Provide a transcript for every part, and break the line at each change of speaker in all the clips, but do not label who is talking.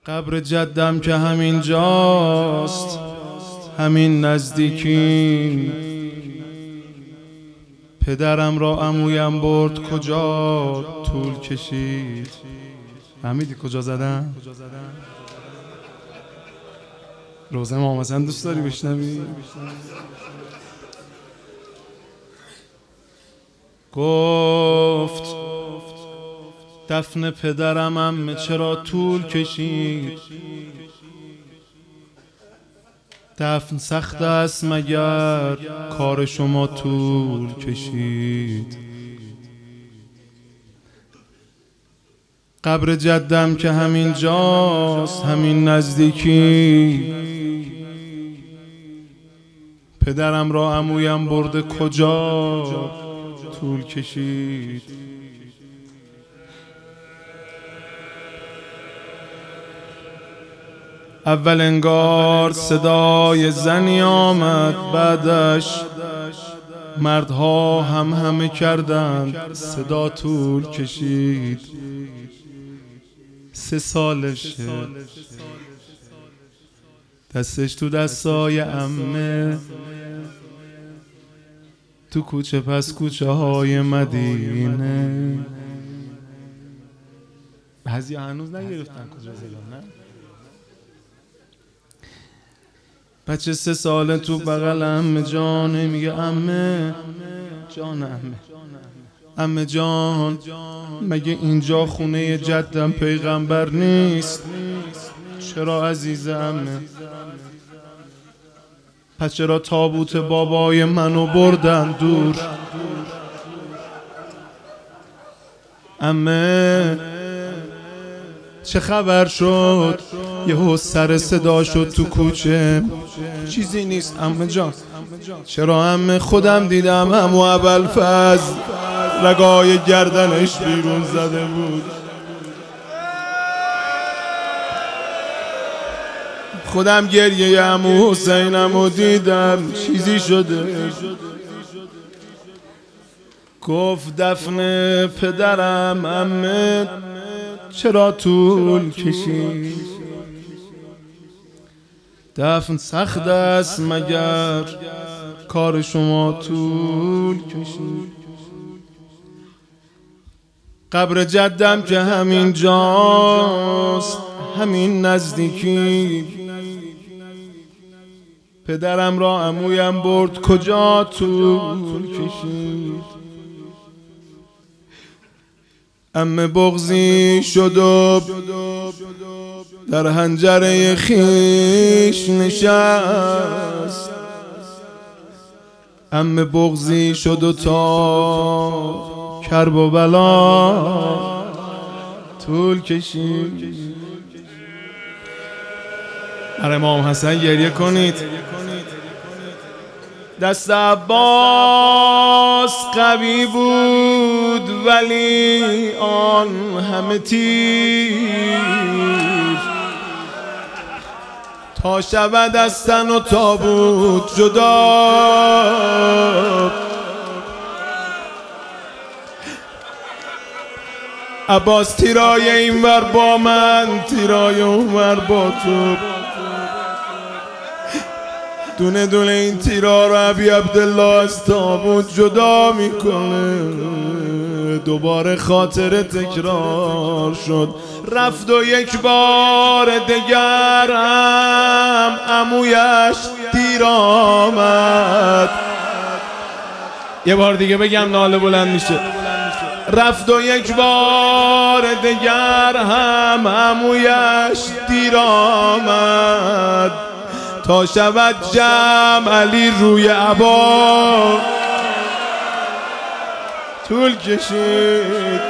قبر جدم که همین جاست، همین نزدیکی. پدرم را عمویم برد کجا، طول کشید. فهمیدی کجا زدم؟ روزه ما مثلا دوست داری بشنوی؟ گفت دفن پدرم عمه چرا طول کشید؟ دفن سخت است مگر کار شما طول کشید؟ قبر جدم که همین جاست، همین نزدیکی. پدرم را عمویم برده کجا، طول کشید. اول انگار صدای زنی آمد، بعدش مردها همه کردند، صدا طول کشید. 3 سالشه، دستش تو دستای عمه، تو کوچه پس کوچه های مدینه. بعضی هنوز نگرفتن کجا زدن، نه؟ بچه 3 ساله تو بغل عمه جانه، میگه عمه جان، عمه جان، مگه اینجا خونه جدم پیغمبر نیست؟ چرا عزیز عمه؟ پس چرا تابوت بابای منو بردن دور؟ عمه چه خبر شد؟ یهو سر صدا شد تو کوچه. چیزی نیست عمه جان. چرا عمه؟ خودم دیدم عمو ابوالفضل رگای گردنش بیرون زده بود. خودم گریه عمو حسینمو دیدم. چیزی شده؟ گفت دفن پدرم عمه چرا طول کشید؟ دفن سخت است مگر کار شما طول کشید؟ قبر جدم که همین جاست، همین نزدیکی. پدرم را عمویم برد کجا، طول کشید. عمه بغضی شد و در حنجره خیش نشست. عمه بغضی شد و تا کرب و بلا طول کشید. برای امام حسن گریه کنید. دست عباس قوی بود ولی آن همه تیر. تا شود از تن و تابوت جدا، عباس تیرای این ور با من، تیرای اون ور با تو. دونه دونه این تیرا رو ابی عبدالله از تابوت جدا میکنه. دوباره خاطره تکرار شد. رفت و یک بار دگر هم عمویش دیر آمد. یه بار دیگه بگم ناله بلند میشه. رفت و یک بار دگر هم عمویش دیر آمد. تا شود جمع علی روی عبا طول کشید.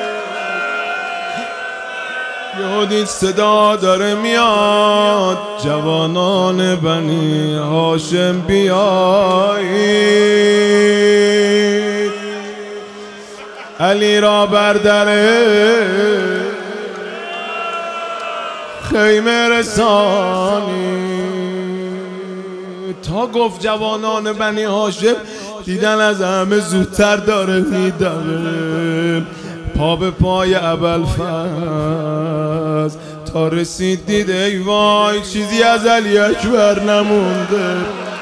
یهو دید صدا داره میاد، جوانان بنی هاشم بیایید، علی را بر در خیمه رسانی. تا گفت جوانان بنی هاشم، دیدن از همه زودتر داره میدوه. پا به پای ابوالفضل تا رسید دید ای وای چیزی از علی اکبر نمونده.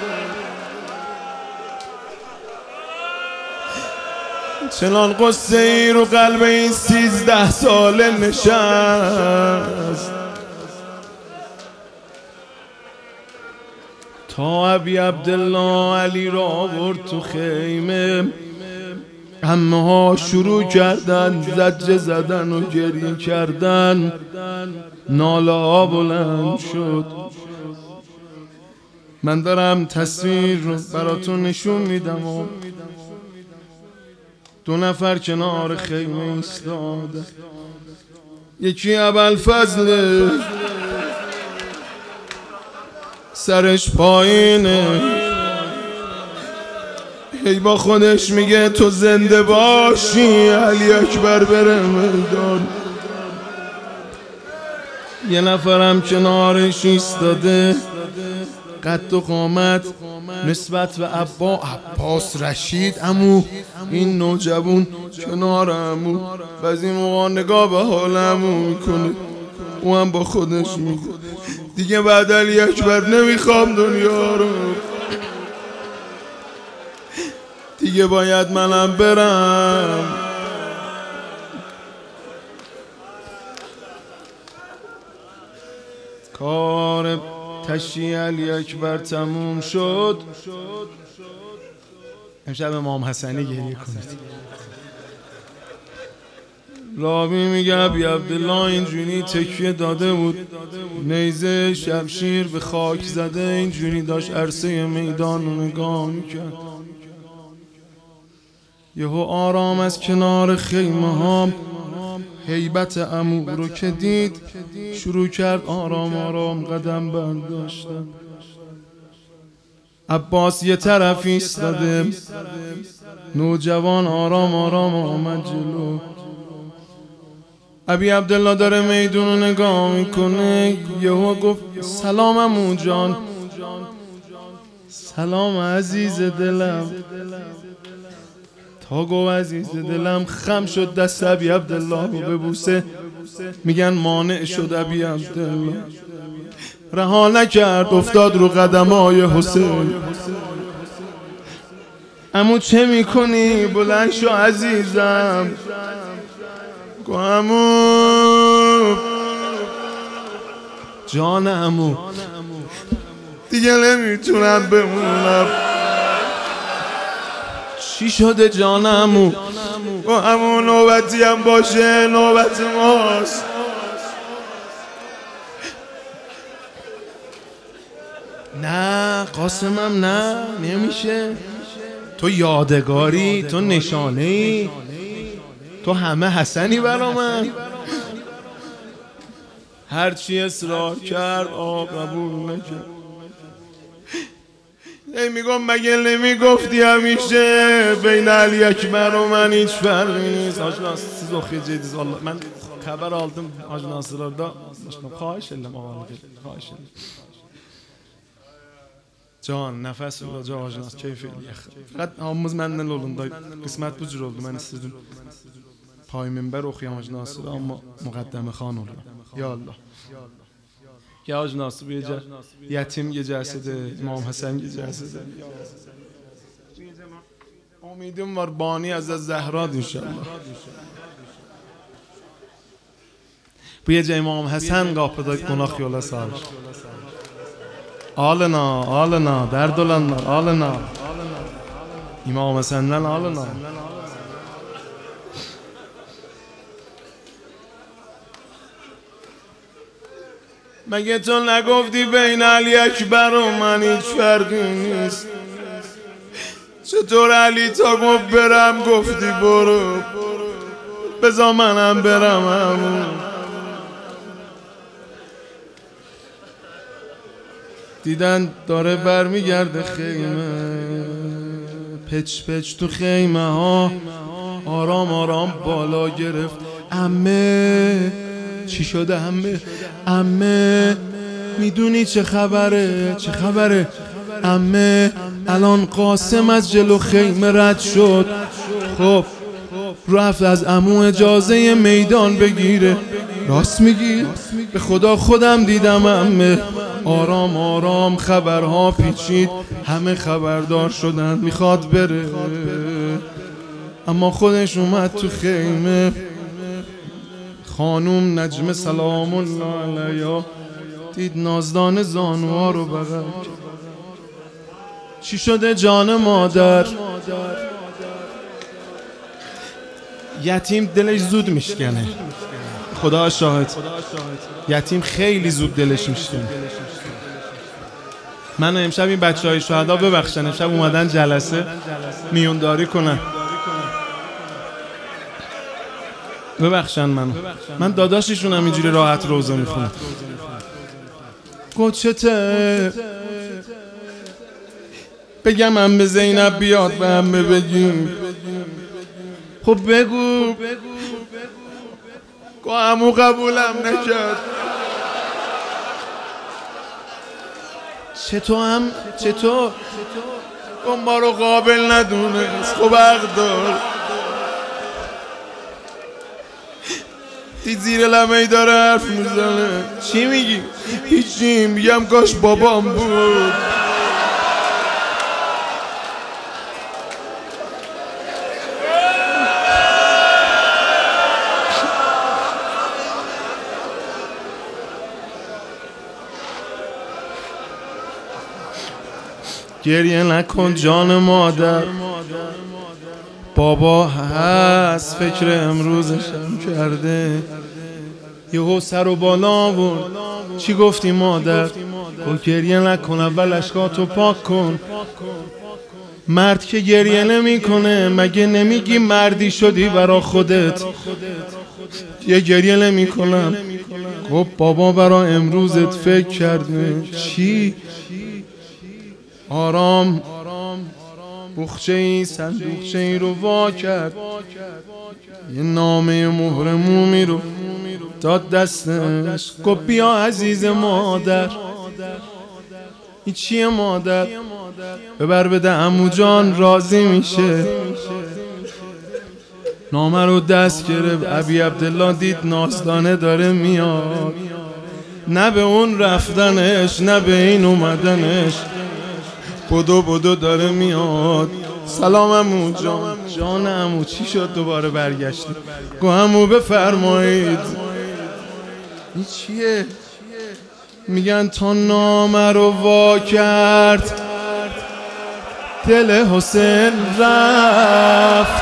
چنان قصه ای رو قلب این 13 ساله نشست تا ابی عبدالله علی را آورد تو خیمه. عمه ها شروع کردن زجه زدن و گریه کردن، ناله ها بلند شد. من دارم تصویر رو براتون نشون میدم و 2 نفر کنار خیمه ایستاده. یکی ابوالفضل سرش پایینه، هی با خودش میگه تو زنده باشی علی اکبر بره میدان. یه نفرم کنارش ایستاده، قد و قامت نسبت به عباس رشید عمو، این نوجوان کنار عمو بعضی موقع نگاه به حال عمو میکنه. او هم با خودش میگه دیگه بعد علی اکبر نمیخوام دنیا رو، دیگه باید منم برم. کار تشییع علی اکبر تموم شد. امشب امام حسنی گریه کنید. راوی میگه ابی عبدالله اینجوری تکیه داده بود، نیزه شمشیر به خاک زده، اینجوری داشت عرصه میدان رو نگاه میکرد. یهو آرام از کنار خیمه ها هیبت عمو رو که دید شروع کرد آرام آرام قدم برداشتن. عباس یه طرف ایستاده، نوجوان آرام آرام آمد جلو. ابی عبدالله داره میدون رو نگاه میکنه، یهو گفت سلام عمو جان. سلام عزیز دلم. تا گفت عزیز دلم خم شد دست ابی عبدالله رو ببوسه. میگن مانع شد ابی عبدالله، رها نکرد، افتاد رو قدمای حسین. عمو چه میکنی؟ بلند شو عزیزم. گو عمو جان عمو دیگه نمیتونم بمونم. چی شده جان عمو؟ گو عمو نوبتی هم باشه نوبت ماست. نه قاسمم نه نمیشه، تو یادگاری، تو نشانه‌ای، تو همه حسنی برا من. هرچی اصرار کرد قبول نکرد. میگم مگه نمیگفتی همیشه بین علی اکبر و من هیچ فرقی نیست. Hacı Nasır siz okuyacağız vallahi. Ben haber aldım Hacı Nasır'da. خواهش ederim خواهش ederim. Can nefes olacak Hacı Nasır keyif eləyək. Fəqət hamımız məndən olun da qismət bu cür oldu. Mən istədim pay minbər oxuyam Hacı Nasır amma müqəddəmə xan oluram. Ya Allah. Ya Hacı Nasır bu gecə yetim gecəsidir, İmam Həsən gecəsidir. Umidim var Bani Əzəz Zəhrad inşallah. Bu gecə İmam Həsən qapıda qonaq yola salır. Alına, alına, dərd olanlar, alına. İmam Həsəndən alına. مگه تو نگفتی بین علی اکبر و من هیچ فرقی نیست؟ چطور علی تا گفت برم گفتی برو؟ بذار منم برم همون. دیدن داره برمیگرده خیمه، پچ پچ تو خیمه ها آرام آرام بالا گرفت. عمه چی شده عمه؟ عمه میدونی چه خبره؟ چه خبره؟ عمه الان قاسم از جلو خیمه رد شد، خب رفت از عمو اجازه میدان بگیره. راست میگی؟ به خدا خودم دیدم عمه. آرام آرام خبرها پیچید، همه خبردار شدن میخواد بره، اما خودش اومد تو خیمه. خانوم نجمه سلام الله علیها دید نازدان زانوها رو بغل. چی شده جان مادر؟ یتیم دلش زود میشکنه، خدا شاهد، یتیم خیلی زود دلش میشکنه. من امشب این بچهای شهدا ببخشن، امشب اومدن جلسه میونداری کنن، ببخشن من داداششونم اینجوری راحت روزه میخونم. گوچته بگم هم به زینب بیاد به همه بگیم؟ خب بگو. همو قبولم نکرد. چطور ما رو قابل ندونست؟ خب حق دار. دید زیر لمه‌ای داره حرف میزنه. چی میگی؟ هیچی، میگم کاش بابام بود. گریه نکن جان مادر، بابا هست فکر امروزشم کرده. یهو سر و بالا آورد. چی گفتی مادر؟ گفت گریه نکن، اول اشکاتو پاک کن. مرد که گریه نمی کنه، مگه نمیگی مردی شدی برا خودت؟ یه گریه نمی کنم. گفت بابا برا امروزت فکر کرده. چی؟ آرام بخچه ای صندوقچه ای رو وا کرد، یه نامه مهر مومی رو داد دستش. گفت بیا عزیز مادر. این چیه مادر؟ ببر بده عمو جان راضی میشه. نامه رو دست گرفت. ابی عبدالله دید نازدانه داره میاد، نه به اون رفتنش نه به این اومدنش، بدو داره میاد. سلام عمو جان. جان عمو چی شد دوباره برگشتی؟ گو عمو بفرمایید. این چیه؟ میگن تا نامه رو وا کرد دل حسین رفت،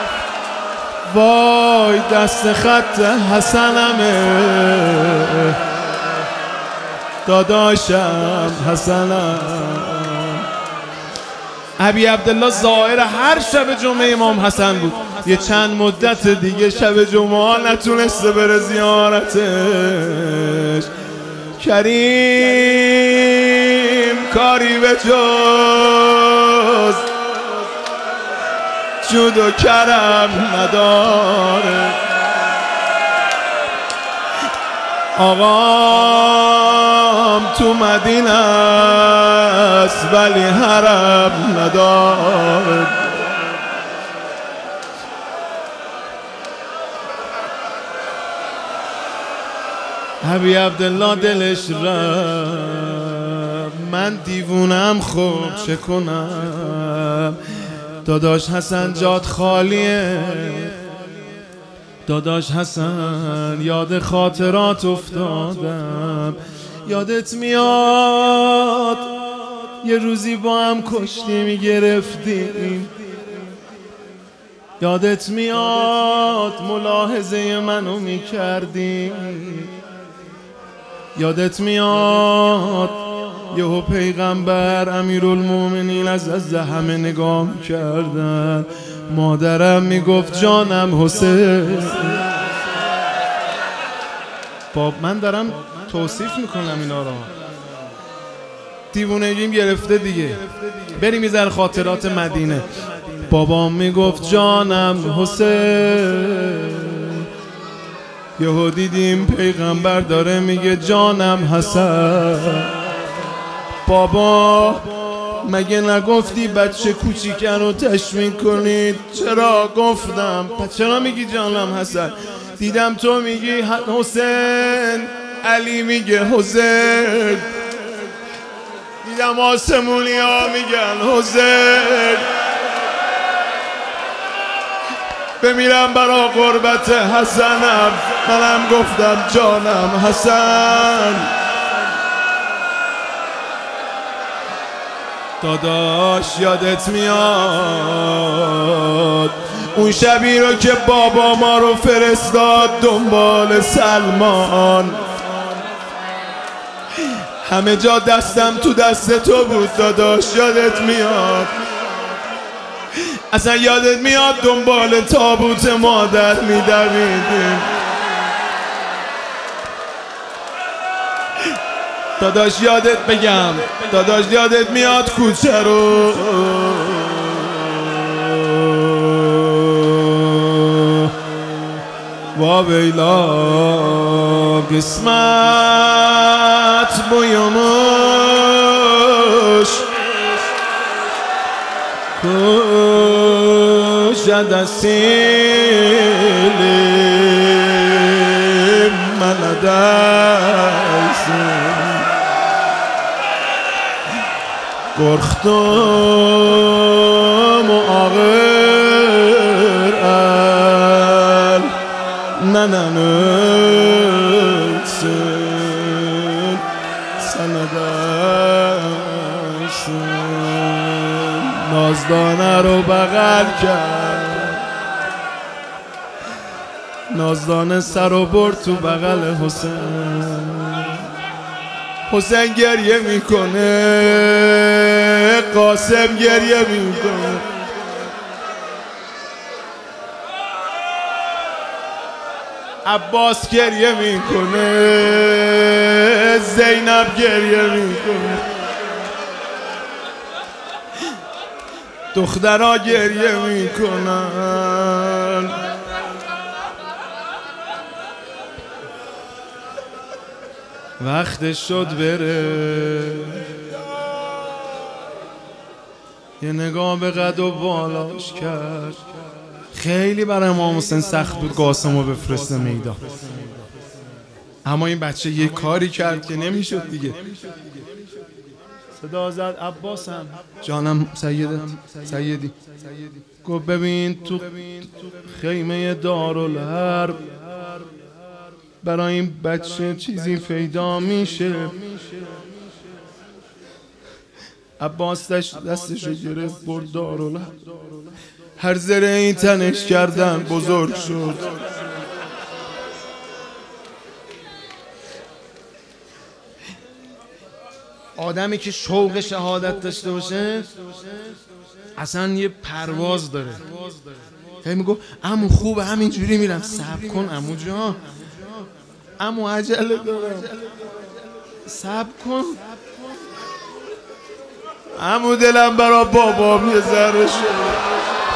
وای دست خط حسنمه، داداشم حسنم. ابی عبدالله ظاهر هر شب جمعه امام حسن بود. یه چند مدت دیگه شب جمعه نتونسته بره زیارتش. کریم کاری به جز جود و کرم نداره. آقام تو مدینه است ولی حرم نداره. ابی عبدالله دلش رفت. من دیوونم خب چه کنم؟ داداش حسن جات خالیه. داداش حسن یاد خاطرات افتادم. یادت میاد یه روزی با هم کشتی میگرفتیم؟ یادت میاد ملاحظه منو میکردی؟ یادت میاد یهو پیغمبر امیرالمومنین از همه نگاه کردن، مادرم میگفت جانم حسین. باب من دارم توصیف میکنم اینا رو، دیوونگیم گرفته دیگه. بریم یه ذره خاطرات مدینه. بابام میگفت جانم حسین، یهو دیدیم پیغمبر داره میگه جانم حسن. بابا مگه نگفتی بچه کوچیکن رو تشویق کنید؟ چرا گفتم؟ پس چرا میگی جانم حسن؟ دیدم تو میگی حسین، علی میگه حسین، دیدم آسمونی ها میگن حسین، بمیرم برا قربت حسنم، منم گفتم جانم حسن. داداش یادت میاد اون شبی رو که بابا ما رو فرستاد دنبال سلمان؟ همه جا دستم تو دست تو بود داداش، یادت میاد؟ اصلا یادت میاد دنبال تابوت مادر میدویدیم؟ داداش یادت میاد کوچه رو وا ویلا قسمت بویموش کشد سیلی ملدست گرختم و آغر ال نننسن سندستن نازدانه رو بغل کرد، نازدانه سر و برد تو بغل حسین. حسین گریه میکنه، قاسم گریه میکنه، عباس گریه میکنه، زینب گریه میکنه، دخترها گریه میکنن. وقتش شد بره، یه نگاه به قد و بالاش کرد. خیلی برای امام حسین سخت بود قاسمو بفرسته میدان، اما این بچه یه کاری کرد که نمیشد دیگه. صدا زد عباسم جانم سیدی، گفت ببین تو خیمه دارالحرب برای این بچه چیزی پیدا میشه. عباس دستشو گرفت برد دارالحرب، هر ذره این تنش کردن بزرگ شد. آدمی که شوق شهادت داشته باشه اصلا یه پرواز داره. هی میگو عمو خوبه همینجوری میرم، صبر کن عمو جان، عمو عجله دارم، صبر کن عمو، دلم برا بابام یه ذره شد.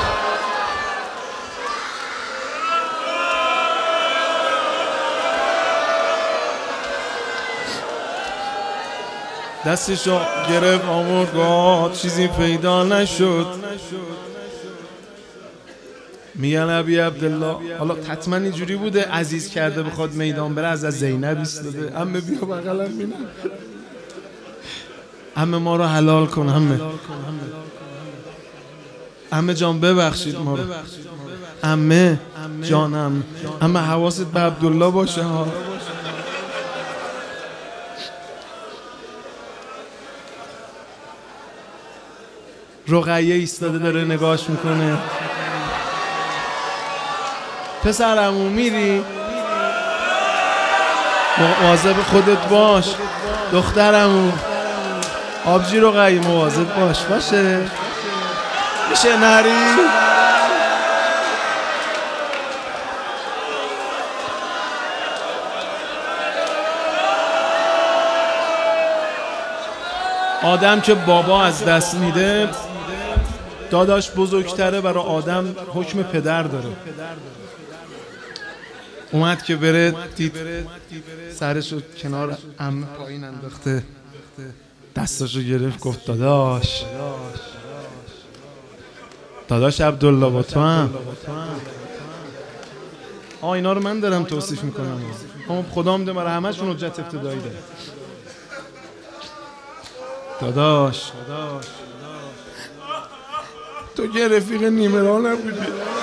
دستشو گرفت آورد، چیزی پیدا نشد. میگن ابی عبدالله، حالا حتما اینجوری بوده عزیز کرده بخواد میدان بره، از زینب ایستاده، عمه بیا بغلم بینم، عمه ما رو حلال کن، عمه جان ببخشید ما رو، عمه جانم، عمه حواست به عبدالله باشه ها. رقیه ایستاده داره نگاش میکنه. پسرمو میری؟ مواظب خودت باش. دخترمو آبجی رقیه مواظب باشه. میشه نری؟ آدم که بابا از دست میده داداش بزرگتره، برای آدم حکم پدر داره. اومد که بره، دید سرشو کنار عمه پایین انداخته، دستاشو گرفت گفت داداش عبدالله با تو هم اینا رو من دارم توصیف میکنم، اما خدا میده برای همه‌شون حجت ابتدایی داره. داداش تو که رفیق نیمه راه نبودی.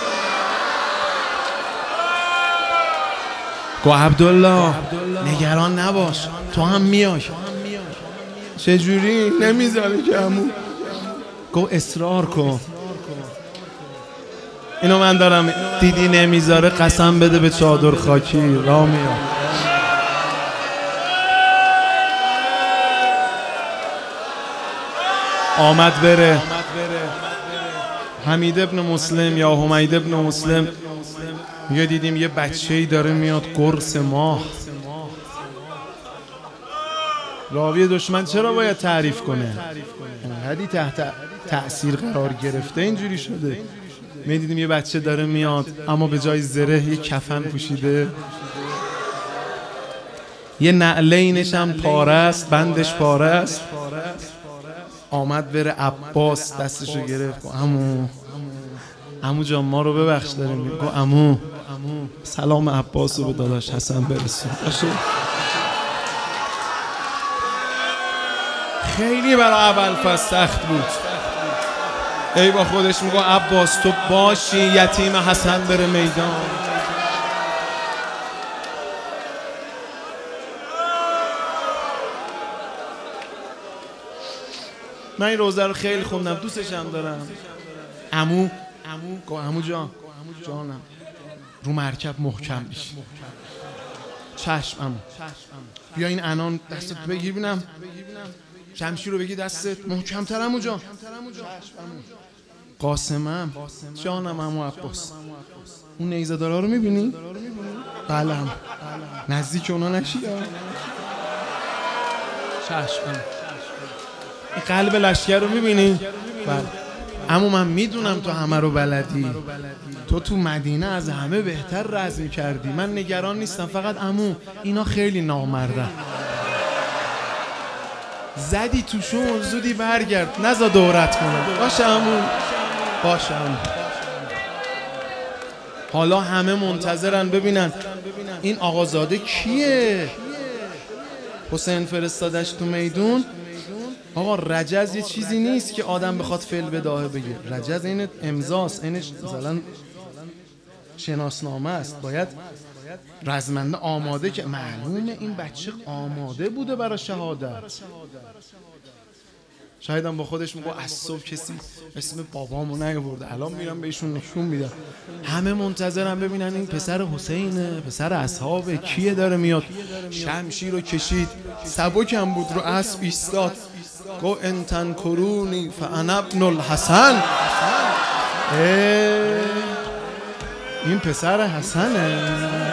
گو عبدالله نگران نباش، تو هم میای. چجوری؟ نمیذاره که عمو. گو اصرار کن. اینو من دارم، دیدی نمیذاره قسم بده به چادر خاکی، راه میاد. آمد بره. حمید ابن مسلم یا حمید ابن مسلم میگه دیدیم یه بچه‌ای داره میاد قرص ماه. راوی دشمن چرا باید تعریف کنه؟ انقدی تحت تأثیر قرار گرفته اینجوری شده. میدیدیم یه بچه داره میاد اما به جای زره یه کفن پوشیده، یه نعلینش هم پاره است، بندش پاره است. آمد بره عباس دستشو گرفت، گفت عمو جان ما رو ببخش داریم. گفت عمو سلام عباس رو به داداش حسن برسون. خیلی برای ابوالفضل سخت بود. ای با خودش میگه عباس تو باشی یتیم حسن بره میدان. من این روزه رو خیلی خوندم، دوستشم دارم. عمو جانم رو مرکب محکم بیش. چشم عمو. بیا این انان دستت بگیر ببینم، شمشیر رو بگی دستت محکم‌تر عمو جان. قاسمم جانم عمو عباس، اون نیزه دارا رو میبینی؟ بله عمو. نزدیک اونا نشی. چشم. این قلب لشکر رو میبینی؟ بله عمو من میدونم تو همه رو بلدی، تو مدینه از همه بهتر رزم کردی، من نگران نیستم، فقط عمو اینا خیلی نامردن، زدی توشون زودی برگرد، نزا دورت کنه. باشه عمو. حالا همه منتظرن ببینن این آقازاده کیه. حسین فرستادش تو میدون. آقا رجز یه چیزی نیست که آدم بخواد فعل بداهه بگه. رجز این امضاست، اینش مثلا شناسنامه است. باید رزمنده آماده، که معلومه این بچه آماده بوده برای شهادت. شایدم با خودش میگه از صبح کسی اسم بابامو نیاورده، الان میرم بهشون نشون میدم. همه منتظرم ببینن این پسر حسینه، پسر اصحابه، کیه داره میاد. شمشیر رو کشید، سبکم بود، رو اسب ایستاد، گو انتن کرونی فانا ابن الحسن. این پسر حسنه.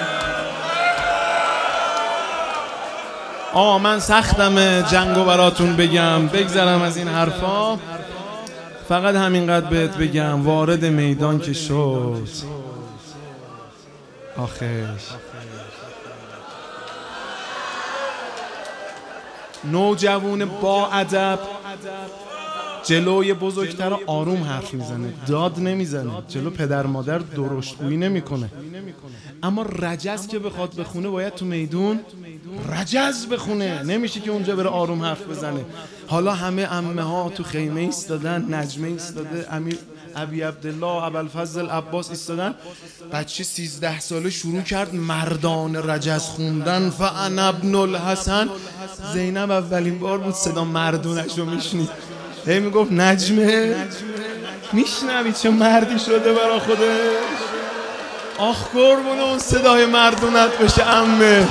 من سختم جنگو براتون بگم، بگذرم از این حرفا. فقط همینقدر بهت بگم، وارد میدان که شد آخش نوجوان با ادب جلوی بزرگتر آروم حرف میزنه، داد نمیزنه، جلو پدر مادر درشتگویی نمیکنه. اما رجز که بخواد بخونه باید تو میدون رجز بخونه، نمیشه که اونجا بره آروم حرف بزنه. حالا همه عمه ها تو خیمه ایستادن، نجمه ایستاده، امیر ابی عبدالله ابوالفضل عباس ایستادن. بچه 13 ساله شروع کرد مردان رجز خوندن، فانا ابن الحسن. زینب اولین بار بود صدا مردونش رو میشنید، هی میگفت نجمه میشنوید چه مردی شده برا خودش. آخ قربون اون صدای مردونت بشه عمه،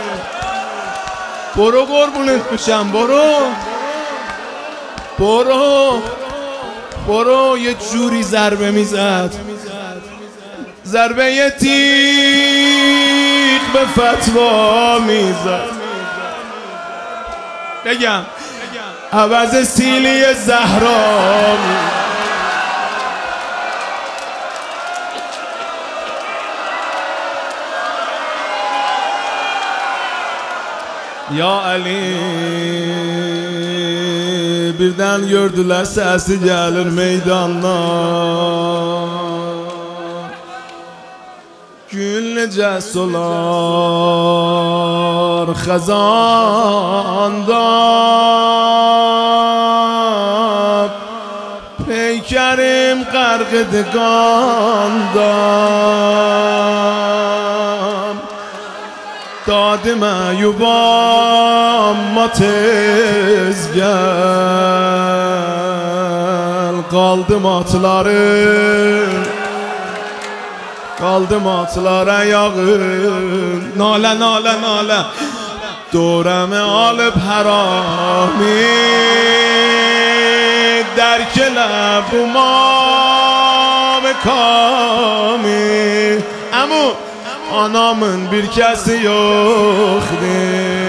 برو قربونت بشم، برو یه جوری ضربه میزد، ضربه یه تیغ به فتوا میزد. بگم عوض سیلی زهرا Ya Ali birden gördüler sesi gelir meydandan, gül دل جسولار خزان داد پیکریم غرق دگان داد معیوبام ما tezgel kaldım atlara yağın nale nale nale دورم alıp harami در کلب ما کامی امو anamın bir kesi yoktu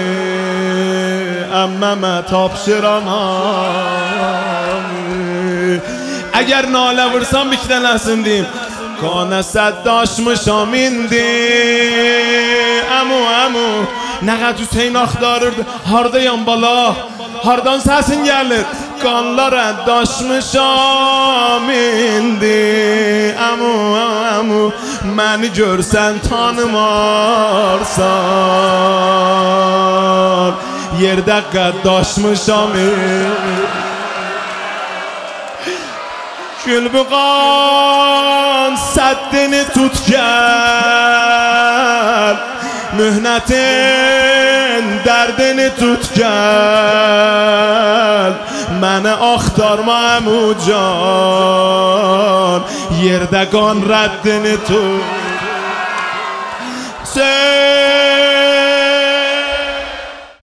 emmeme tapşıramam eğer nale vursam biklenesin diyeyim kanı seddaşmışam indi emu ne kadar Hüseyin aktarırdı hardayam bala hardan sesin gelir kanlara daşmışam indi emu məni görsən tanımarsan yerdə qəddaşmışam Gülbuğan səddini tut gəl mühnətin dərdini tut gəl məni axtarma əmucan yerdə qan rəddini tut